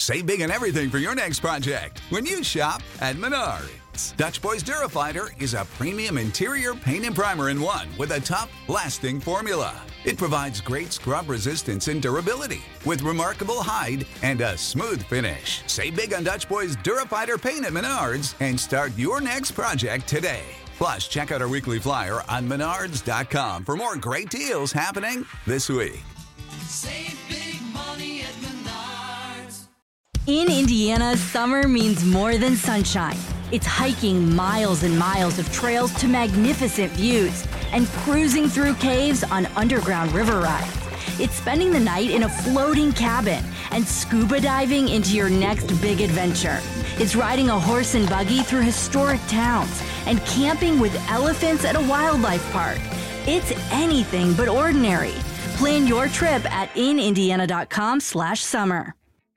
Save big on everything for your next project when you shop at Menards. Dutch Boys Durafighter is a premium interior paint and primer in one with a tough, lasting formula. It provides great scrub resistance and durability with remarkable hide and a smooth finish. Save big on Dutch Boys Durafighter paint at Menards and start your next project today. Plus, check out our weekly flyer on Menards.com for more great deals happening this week. Save big money at Menards. In Indiana, summer means more than sunshine. It's hiking miles and miles of trails to magnificent views and cruising through caves on underground river rides. It's spending the night in a floating cabin and scuba diving into your next big adventure. It's riding a horse and buggy through historic towns and camping with elephants at a wildlife park. It's anything but ordinary. Plan your trip at inindiana.com/summer.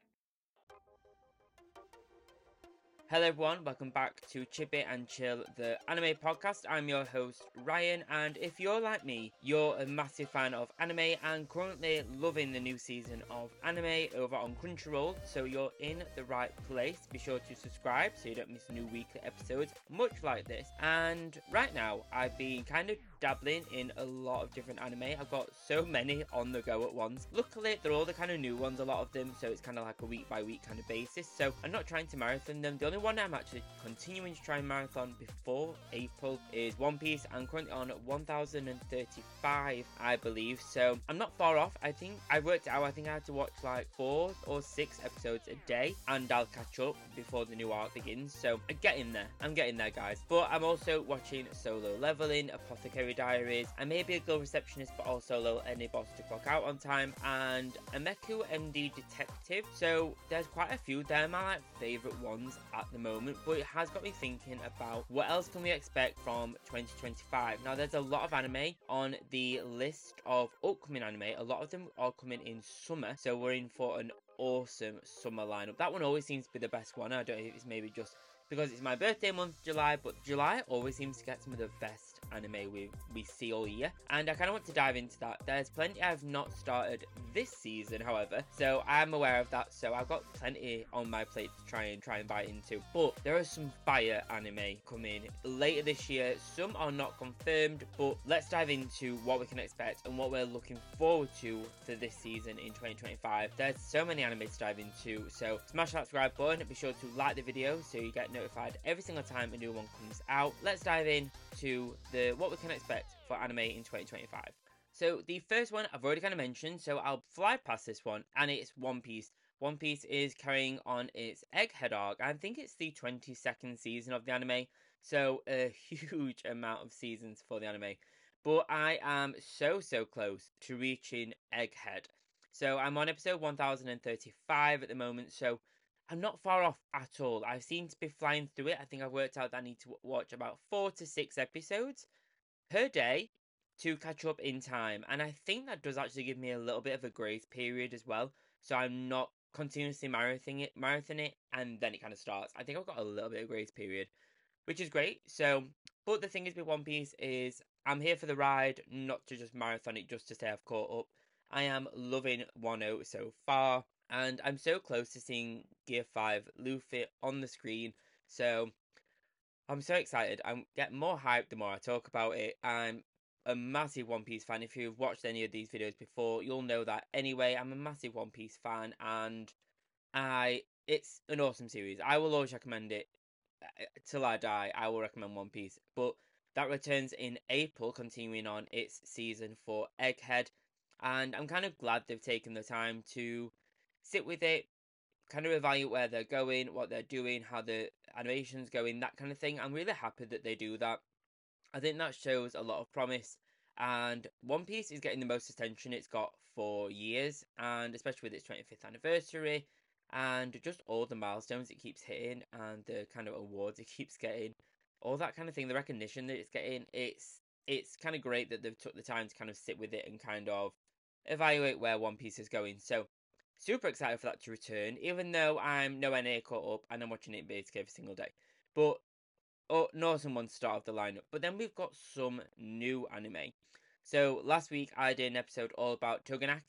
Hello everyone, welcome back to Chip It and Chill, the anime podcast. I'm your host, Ryan, and if you're like me, you're a massive fan of anime and currently loving the new season of anime over on Crunchyroll, so you're in the right place. Be sure to subscribe so you don't miss new weekly episodes, much like this. And right now, I've been kind of dabbling in a lot of different anime. I've got so many on the go at once. Luckily, they're all the kind of new ones, a lot of them, so it's kind of like a week by week kind of basis. So I'm not trying to marathon them. The only one I'm actually continuing to try and marathon before April is One Piece. I'm currently on 1035, I believe, so I'm not far off. I think I worked out, I think I had to watch like 4 or 6 episodes a day, and I'll catch up before the new arc begins, so I'm getting there guys. But I'm also watching Solo Leveling, Apothecary Diaries, I may be a girl receptionist but also little any boss to clock out on time, and Ameku MD Detective. So there's quite a few. They're my like favourite ones at the moment, but it has got me thinking about what else can we expect from 2025. Now there's a lot of anime on the list of upcoming anime. A lot of them are coming in summer, so we're in for an awesome summer lineup. That one always seems to be the best one. I don't know if it's maybe just because it's my birthday month, July, but July always seems to get some of the best anime we see all year, and I kind of want to dive into that. There's plenty I've not started this season, however, so I'm aware of that, so I've got plenty on my plate to try and bite into. But there are some fire anime coming later this year. Some are not confirmed, but let's dive into what we can expect and what we're looking forward to for this season in 2025. There's so many anime to dive into, so smash that subscribe button. Be sure to like the video so you get notified every single time a new one comes out. Let's dive in to what we can expect for anime in 2025. So the first one I've already kind of mentioned, so I'll fly past this one, and it's One Piece. One Piece is carrying on its Egghead arc. I think it's the 22nd season of the anime, so a huge amount of seasons for the anime. But I am so close to reaching Egghead. So I'm on episode 1035 at the moment, so I'm not far off at all. I seem to be flying through it. I think I've worked out that I need to watch about 4 to 6 episodes per day to catch up in time. And I think that does actually give me a little bit of a grace period as well. So I'm not continuously marathoning it and then it kind of starts. I think I've got a little bit of grace period, which is great. So, but the thing is with One Piece is I'm here for the ride, not to just marathon it just to say I've caught up. I am loving Wano so far, and I'm so close to seeing Gear 5 Luffy on the screen, so I'm so excited. I'm getting more hyped the more I talk about it. I'm a massive One Piece fan. If you've watched any of these videos before, you'll know that anyway. I'm a massive One Piece fan, and it's an awesome series. I will always recommend it till I die. I will recommend One Piece, but that returns in April, continuing on its season for Egghead, and I'm kind of glad they've taken the time to sit with it, kind of evaluate where they're going, what they're doing, how the animation's going, that kind of thing. I'm really happy that they do that. I think that shows a lot of promise, and One Piece is getting the most attention it's got for years, and especially with its 25th anniversary, and just all the milestones it keeps hitting, and the kind of awards it keeps getting, all that kind of thing, the recognition that it's getting, it's kind of great that they've took the time to kind of sit with it and kind of evaluate where One Piece is going. So super excited for that to return, even though I'm nowhere near caught up and I'm watching it basically every single day. But Northern one's start of the lineup. But then we've got some new anime. So last week I did an episode all about Toganaki,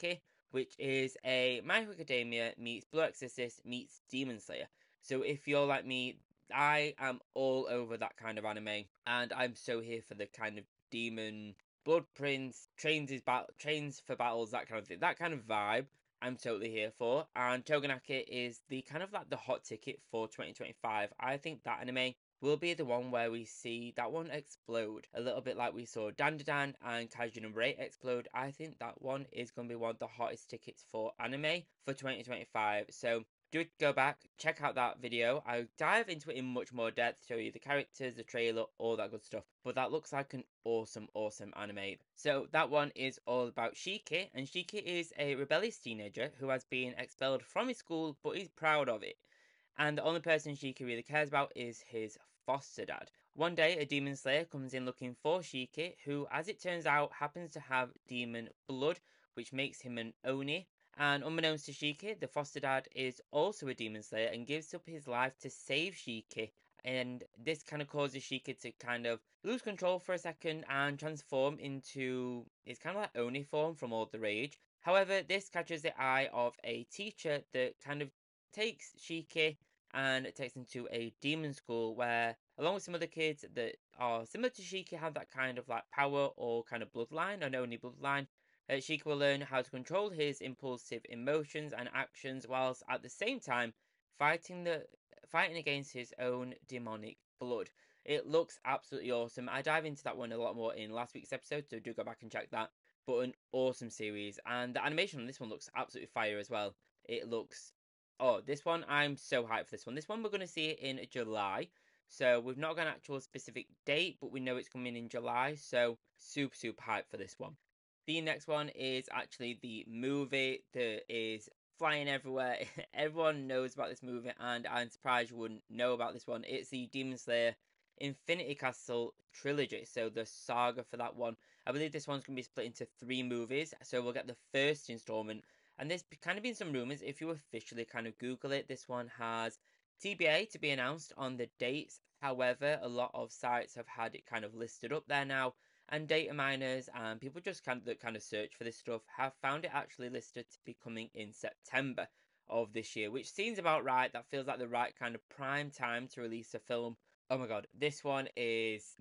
which is a My Hero Academia meets Blue Exorcist meets Demon Slayer. So if you're like me, I am all over that kind of anime, and I'm so here for the kind of demon, blood prince, trains for battles, that kind of thing, that kind of vibe. I'm totally here for, and Togenaki is the kind of like the hot ticket for 2025. I think that anime will be the one where we see that one explode a little bit like we saw Dandadan and Kaiju number 8 explode. I think that one is going to be one of the hottest tickets for anime for 2025. So do go back, check out that video. I'll dive into it in much more depth, show you the characters, the trailer, all that good stuff. But that looks like an awesome anime. So that one is all about Shiki, and Shiki is a rebellious teenager who has been expelled from his school, but he's proud of it. And the only person Shiki really cares about is his foster dad. One day, a demon slayer comes in looking for Shiki, who, as it turns out, happens to have demon blood, which makes him an Oni. And unbeknownst to Shiki, the foster dad is also a demon slayer and gives up his life to save Shiki. And this kind of causes Shiki to kind of lose control for a second and transform into, it's kind of like Oni form from All the Rage. However, this catches the eye of a teacher that kind of takes Shiki and takes him to a demon school where, along with some other kids that are similar to Shiki, have that kind of like power or kind of bloodline, an Oni bloodline. Shiki will learn how to control his impulsive emotions and actions, whilst at the same time fighting against his own demonic blood. It looks absolutely awesome. I dive into that one a lot more in last week's episode, so do go back and check that. But an awesome series, and the animation on this one looks absolutely fire as well. It looks, this one, I'm so hyped for this one. This one we're going to see it in July. So we've not got an actual specific date, but we know it's coming in July. So super hyped for this one. The next one is actually the movie that is flying everywhere. Everyone knows about this movie, and I'm surprised you wouldn't know about this one. It's the Demon Slayer Infinity Castle trilogy, so the saga for that one. I believe this one's going to be split into 3 movies, so we'll get the first installment. And there's kind of been some rumours, if you officially kind of Google it, this one has TBA to be announced on the dates. However, a lot of sites have had it kind of listed up there now, and data miners and people just kind of search for this stuff have found it actually listed to be coming in September of this year, which seems about right. That feels like the right kind of prime time to release a film. Oh my god, this one is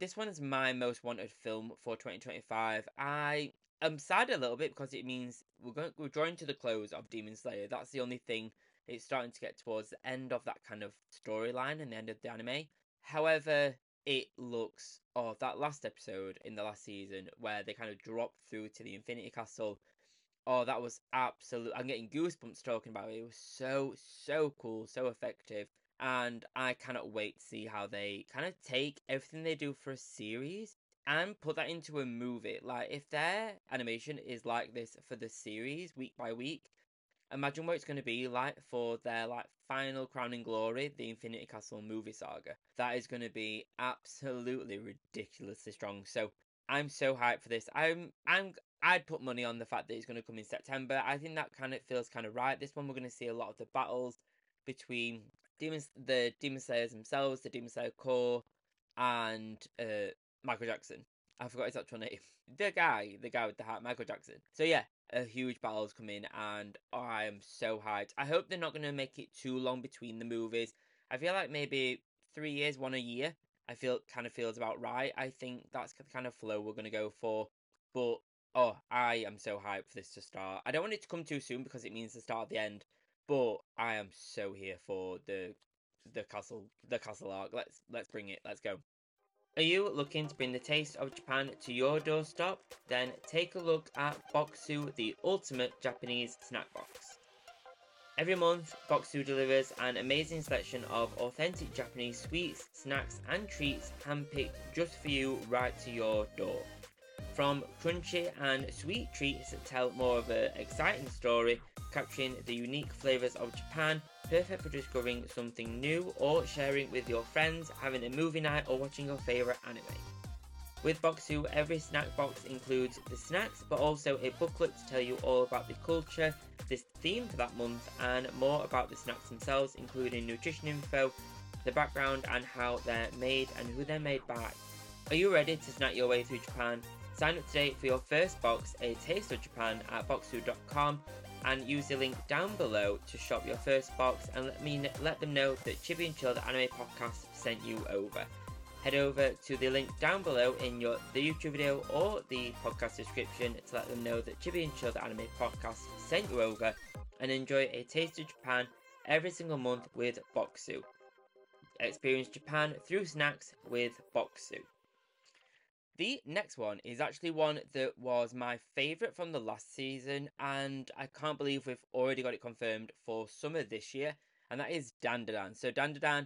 my most wanted film for 2025. I am sad a little bit because it means we're drawing to the close of Demon Slayer. That's the only thing. It's starting to get towards the end of that kind of storyline and the end of the anime. However, it looks, that last episode in the last season where they kind of dropped through to the Infinity Castle, that was absolute. I'm getting goosebumps talking about it. It was so cool, so effective, and I cannot wait to see how they kind of take everything they do for a series and put that into a movie. Like, if their animation is like this for the series week by week, imagine what it's going to be like for their final crowning glory, the Infinity Castle movie saga. That is going to be absolutely ridiculously strong. So I'm so hyped for this. I'd put money on the fact that it's going to come in September. I think that kind of feels kind of right. This one we're going to see a lot of the battles between the Demon Slayers themselves, the Demon Slayer Corps, and Michael Jackson. I forgot his actual name. The guy with the hat, Michael Jackson. So yeah, a huge battle's coming, and I am so hyped. I hope they're not going to make it too long between the movies. I feel like maybe 3 years, one a year. Feels about right. I think that's the kind of flow we're going to go for. But I am so hyped for this to start. I don't want it to come too soon because it means the start of the end. But I am so here for the castle arc. Let's bring it. Let's go. Are you looking to bring the taste of Japan to your doorstep? Then take a look at Bokksu, the ultimate Japanese snack box. Every month, Bokksu delivers an amazing selection of authentic Japanese sweets, snacks and treats handpicked just for you right to your door. From crunchy and sweet treats that tell more of an exciting story, capturing the unique flavours of Japan, perfect for discovering something new or sharing with your friends, having a movie night or watching your favourite anime. With Bokksu, every snack box includes the snacks but also a booklet to tell you all about the culture, this theme for that month, and more about the snacks themselves, including nutrition info, the background and how they're made and who they're made by. Are you ready to snack your way through Japan? Sign up today for your first box, A Taste of Japan, at boxu.com, and use the link down below to shop your first box and let them know that Chibi and Chill, the anime podcast, sent you over. Head over to the link down below in the YouTube video or the podcast description to let them know that Chibi and Chill, the anime podcast, sent you over, and enjoy A Taste of Japan every single month with Boxu. Experience Japan through snacks with Boxu. The next one is actually one that was my favourite from the last season, and I can't believe we've already got it confirmed for summer this year, and that is Dandadan. So Dandadan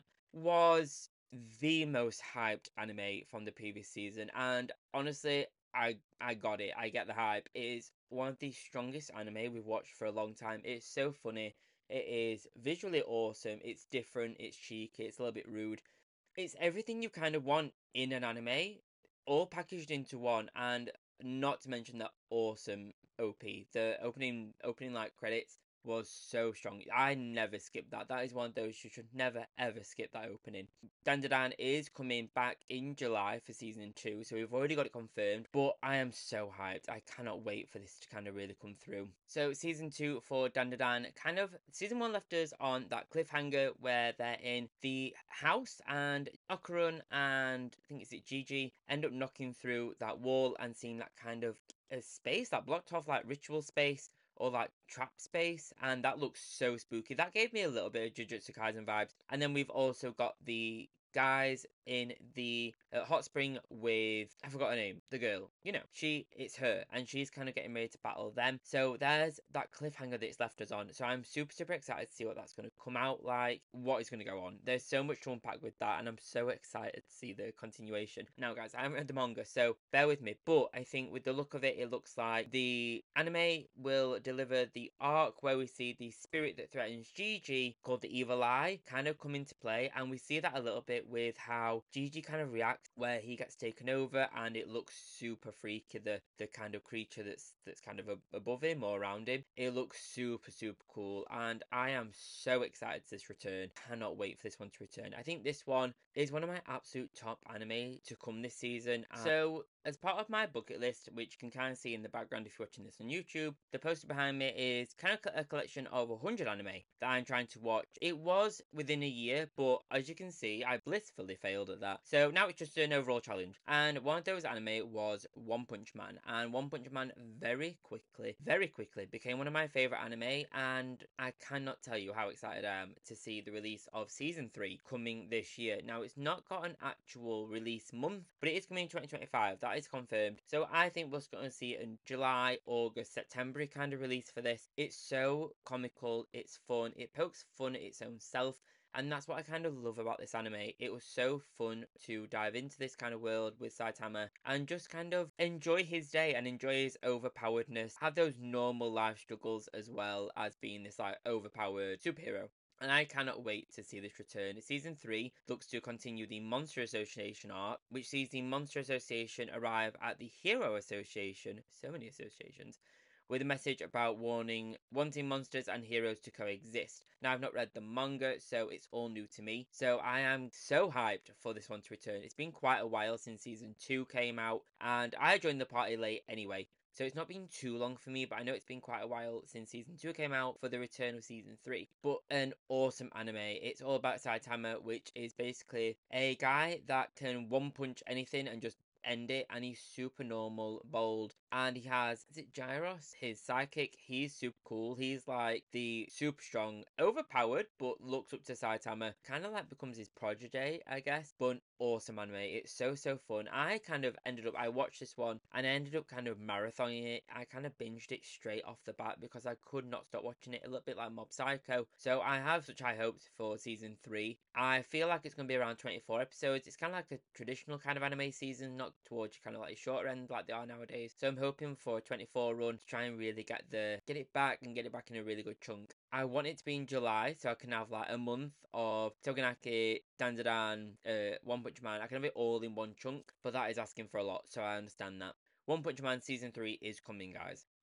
was the most hyped anime from the previous season, and honestly, I got it. I get the hype. It is one of the strongest anime we've watched for a long time. It's so funny. It is visually awesome. It's different. It's cheeky. It's a little bit rude. It's everything you kind of want in an anime, all packaged into one, and not to mention the awesome OP. The opening like credits was so strong. I never skipped that. That is one of those you should never ever skip that opening. Dandadan is coming back in July for season 2, so we've already got it confirmed, but I am so hyped. I cannot wait for this to kind of really come through. So season 2 for Dandadan, season 1 left us on that cliffhanger where they're in the house and Okarun and I think it's Gigi end up knocking through that wall and seeing that kind of a space, that blocked off like ritual space or like trap space, and that looks so spooky. That gave me a little bit of Jujutsu Kaisen vibes. And then we've also got the guys in the hot spring with, I forgot her name, the girl, it's her, and she's kind of getting ready to battle them. So there's that cliffhanger that it's left us on. So I'm super excited to see what that's going to come out like, what is going to go on. There's so much to unpack with that, and I'm so excited to see the continuation. Now guys, I haven't read the manga, so bear with me, but I think with the look of it, it looks like the anime will deliver the arc where we see the spirit that threatens Gigi, called the Evil Eye, kind of come into play, and we see that a little bit with how Gigi kind of reacts where he gets taken over, and it looks super freaky, the kind of creature that's kind of above him or around him. It looks super cool, and I am so excited to this return. Cannot wait for this one to return. I think this one is one of my absolute top anime to come this season. So as part of my bucket list, which you can kind of see in the background if you're watching this on YouTube, the poster behind me is kind of a collection of 100 anime that I'm trying to watch. It was within a year, but as you can see, I blissfully failed at that. So now it's just an overall challenge. And one of those anime was One Punch Man. And One Punch Man very quickly became one of my favourite anime. And I cannot tell you how excited I am to see the release of season 3 coming this year. Now, it's not got an actual release month, but it is coming in 2025. That is confirmed. So I think we're going to see it in July, August, September kind of release for this. It's so comical, it's fun, it pokes fun at its own self, and that's what I kind of love about this anime. It was so fun to dive into this kind of world with Saitama and just kind of enjoy his day and enjoy his overpoweredness, have those normal life struggles as well as being this like overpowered superhero. And I cannot wait to see this return. Season 3 looks to continue the Monster Association arc, which sees the Monster Association arrive at the Hero Association, so many associations, with a message about wanting monsters and heroes to coexist. Now, I've not read the manga, so it's all new to me. So I am so hyped for this one to return. It's been quite a while since season 2 came out, and I joined the party late anyway. So it's not been too long for me, but I know it's been quite a while since season 2 came out for the return of season 3. But an awesome anime. It's all about Saitama, which is basically a guy that can one punch anything and just end it, and he's super normal, bold, and he has, is it Gyros? His sidekick, he's super cool. He's like the super strong, overpowered, but looks up to Saitama, kind of like becomes his protege, I guess, but awesome anime. It's so fun. I watched this one, and I ended up kind of marathoning it. I kind of binged it straight off the bat because I could not stop watching it, a little bit like Mob Psycho. So I have such high hopes for season 3. I feel like it's going to be around 24 episodes. It's kind of like a traditional kind of anime season, not towards kind of like a shorter end like they are nowadays. So I'm hoping for a 24 run to try and really get it back in a really good chunk. I want it to be in July so I can have like a month of Togenaki, Dandadan, One Punch Man. I can have it all in one chunk, but that is asking for a lot, so I understand that. One Punch Man season 3 is coming, guys.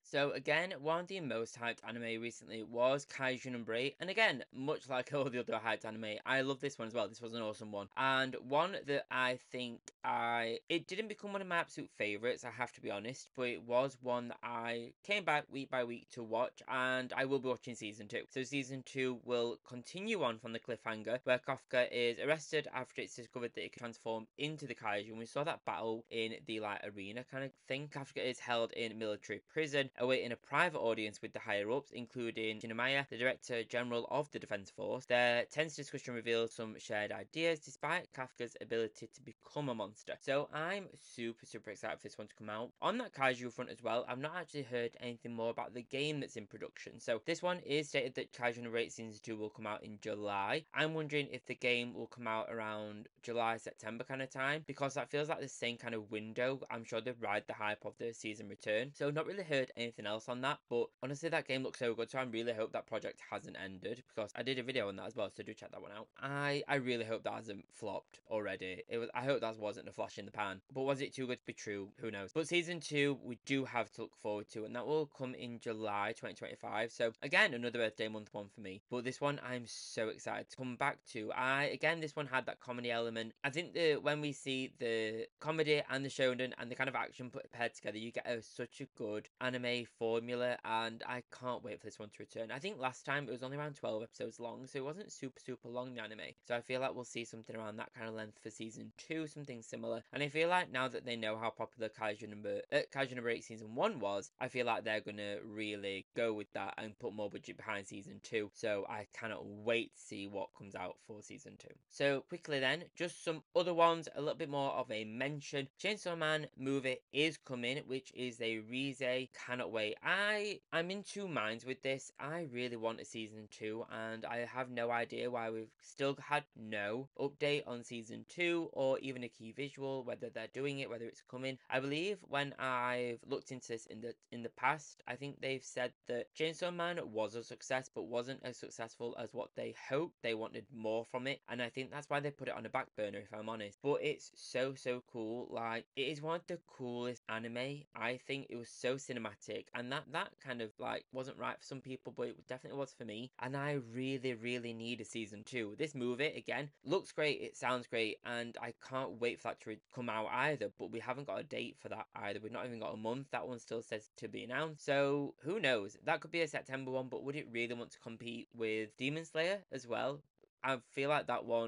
So again, one of the most hyped anime recently was Kaiju Number 8, and again, much like all the other hyped anime, I love this one as well. This was an awesome one, and one that I think it didn't become one of my absolute favourites, I have to be honest, but it was one that I came back week by week to watch, and I will be watching season 2. So season 2 will continue on from the cliffhanger, where Kafka is arrested after it's discovered that it can transform into the Kaiju, and we saw that battle in the arena kind of thing. Kafka is held in military prison, awaiting a private audience with the higher-ups, including Shinomiya, the Director General of the Defense Force. Their tense discussion reveals some shared ideas, despite Kafka's ability to become a monster. So I'm super excited for this one to come out. On that Kaiju front as well, I've not actually heard anything more about the game that's in production. So this one is stated that Kaiju Number 8 Season 2 will come out in July. I'm wondering if the game will come out around July, September kind of time, because that feels like the same kind of window. I'm sure they've ride the hype of the season return. So not really heard anything else on that, but honestly that game looks so good, so I really hope that project hasn't ended, because I did a video on that as well, so do check that one out. I really hope that hasn't flopped already. I hope that wasn't a flash in the pan, but was it too good to be true? Who knows. But season 2 we do have to look forward to, and that will come in July 2025. So again, another birthday month one for me, but this one I'm so excited to come back to. Again, this one had that comedy element. I think when we see the comedy and the shonen and the kind of action paired together, you get such a good anime formula, and I can't wait for this one to return. I think last time it was only around 12 episodes long, so it wasn't super long, the anime. So I feel like we'll see something around that kind of length for season 2, something similar. And I feel like now that they know how popular Kaiju Number 8 season 1 was, I feel like they're gonna really go with that and put more budget behind season 2. So I cannot wait to see what comes out for season 2. So quickly then, just some other ones, a little bit more of a mention. Chainsaw Man movie is coming, which is a Rize. Cannot wait. I'm in two minds with this. I really want a season 2, and I have no idea why we've still had no update on season 2 or even a key visual, whether they're doing it, whether it's coming. I believe when I've looked into this in the past, I think they've said that Chainsaw Man was a success, but wasn't as successful as what they hoped. They wanted more from it, and I think that's why they put it on a back burner, if I'm honest. But it's so cool. Like, it is one of the coolest anime. I think it was so cinematic, and that kind of like wasn't right for some people, but it definitely was for me. And I really need a season 2. This movie again looks great, it sounds great, and I can't wait for that to come out either. But we haven't got a date for that either. We've not even got a month. That one still says to be announced, so who knows. That could be a September one, but would it really want to compete with Demon Slayer as well? I feel like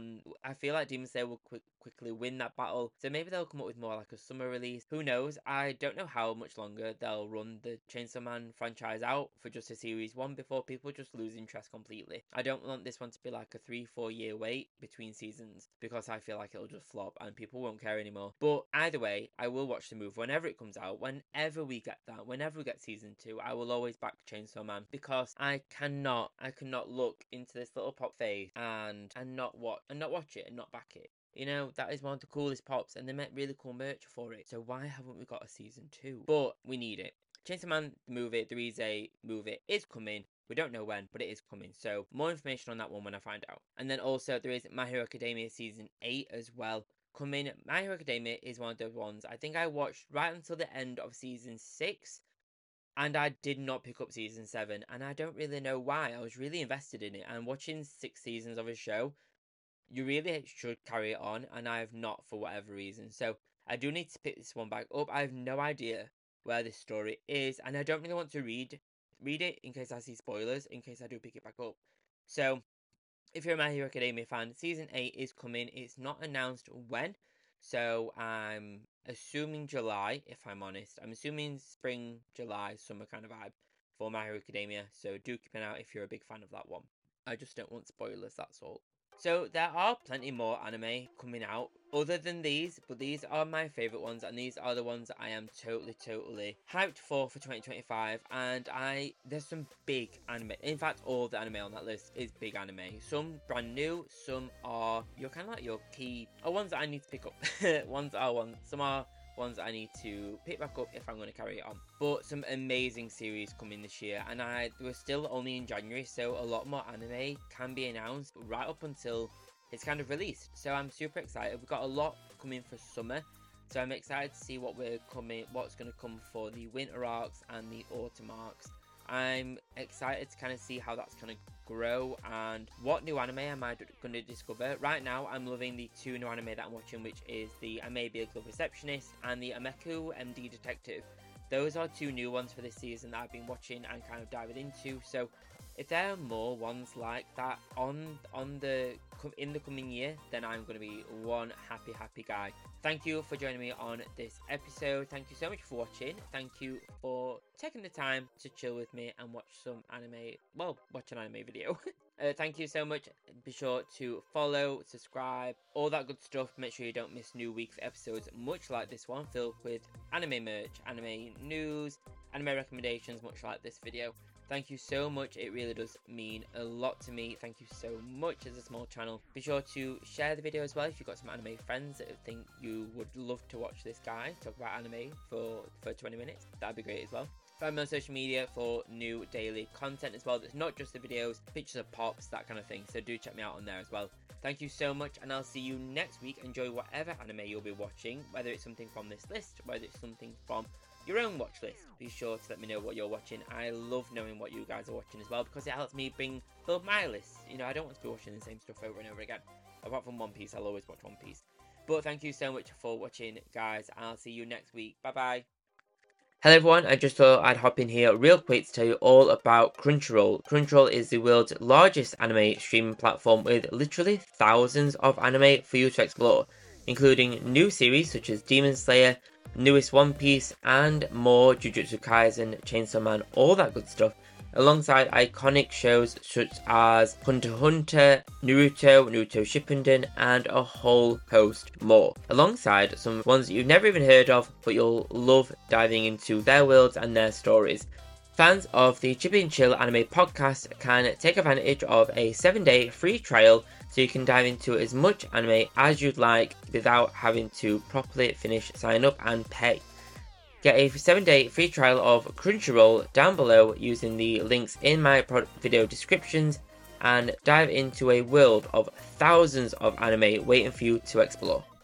Demon Slayer will quickly win that battle, so maybe they'll come up with more like a summer release. Who knows? I don't know how much longer they'll run the Chainsaw Man franchise out for just a series 1 before people just lose interest completely. I don't want this one to be like a 3-4 year wait between seasons, because I feel like it'll just flop and people won't care anymore. But either way, I will watch the movie whenever it comes out. Whenever we get season 2, I will always back Chainsaw Man, because I cannot look into this little pop face and not watch it and not back it. You know, that is one of the coolest pops, and they make really cool merch for it. So why haven't we got a season 2? But we need it. Chainsaw Man movie, the Rize movie, is coming. We don't know when, but it is coming. So more information on that one when I find out. And then also there is My Hero Academia season 8 as well coming. My Hero Academia is one of those ones I think I watched right until the end of season 6. And I did not pick up season 7, and I don't really know why. I was really invested in it, and watching 6 seasons of a show, you really should carry it on, and I have not for whatever reason. So I do need to pick this one back up. I have no idea where this story is, and I don't really want to read it in case I see spoilers, in case I do pick it back up. So if you're a My Hero Academia fan, season 8 is coming. It's not announced when, so I'm assuming July, if I'm honest. I'm assuming spring, July, summer kind of vibe for My Hero Academia, so do keep an eye out if you're a big fan of that one. I just don't want spoilers, that's all. So there are plenty more anime coming out other than these, but these are my favourite ones, and these are the ones that I am totally hyped for 2025. And there's some big anime. In fact, all the anime on that list is big anime. Some brand new, some are your key, or ones that I need to pick up. Some are ones that I need to pick back up if I'm going to carry it on. But some amazing series coming this year, and we're still only in January, so a lot more anime can be announced right up until it's kind of released. So I'm super excited. We've got a lot coming for summer, So I'm excited to see what's going to come for the winter arcs and the autumn arcs. I'm excited to kind of see how that's going to grow and what new anime am I going to discover. Right now, I'm loving the 2 new anime that I'm watching, which is the I May Be a Club Receptionist and the Ameku MD Detective. Those are 2 new ones for this season that I've been watching and kind of diving into. So if there are more ones like that in the coming year, then I'm going to be one happy guy. Thank you for joining me on this episode. Thank you so much for watching. Thank you for taking the time to chill with me and watch some anime. Well, watch an anime video. Thank you so much. Be sure to follow, subscribe, all that good stuff. Make sure you don't miss new week's episodes, much like this one, filled with anime merch, anime news, anime recommendations, much like this video. Thank you so much. It really does mean a lot to me. Thank you so much as a small channel. Be sure to share the video as well if you've got some anime friends that think you would love to watch this guy talk about anime for 20 minutes. That'd be great as well. Find me on social media for new daily content as well. That's not just the videos, pictures of pops, that kind of thing. So do check me out on there as well. Thank you so much, and I'll see you next week. Enjoy whatever anime you'll be watching, whether it's something from this list, whether it's something from your own watch list. Be sure to let me know what you're watching. I love knowing what you guys are watching as well, because it helps me build my list. You know, I don't want to be watching the same stuff over and over again. Apart from One Piece, I'll always watch One Piece. But thank you so much for watching, guys. I'll see you next week. Bye bye. Hello everyone, I just thought I'd hop in here real quick to tell you all about Crunchyroll. Crunchyroll is the world's largest anime streaming platform with literally thousands of anime for you to explore, including new series such as Demon Slayer, newest One Piece, and more Jujutsu Kaisen, Chainsaw Man, all that good stuff, alongside iconic shows such as Hunter x Hunter, Naruto Shippuden, and a whole host more, alongside some ones that you've never even heard of, but you'll love diving into their worlds and their stories. Fans of the Chippy and Chill anime podcast can take advantage of a 7-day free trial, so you can dive into as much anime as you'd like without having to properly sign up and pay. Get a 7-day free trial of Crunchyroll down below using the links in my video descriptions, and dive into a world of thousands of anime waiting for you to explore.